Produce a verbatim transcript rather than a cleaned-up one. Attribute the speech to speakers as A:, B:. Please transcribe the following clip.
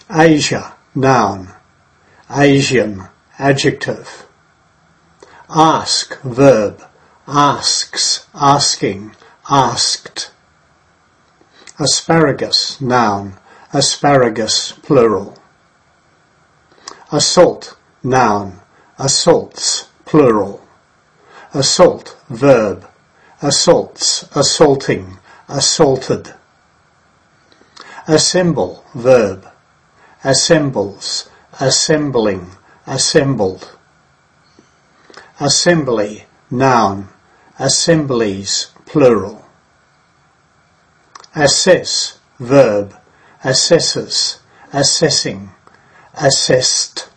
A: Asia, noun. Asian, adjective. Ask, verb. Asks, asking, asked. Asparagus, noun. Asparagus, plural. Assault, noun. Assaults, plural. Assault, verb. Assaults, assaulting, assaulted. Assemble, verb. Assembles, assembling, assembled. Assembly, noun. Assemblies, plural. Assess, verb. Assesses, assessing, assessed.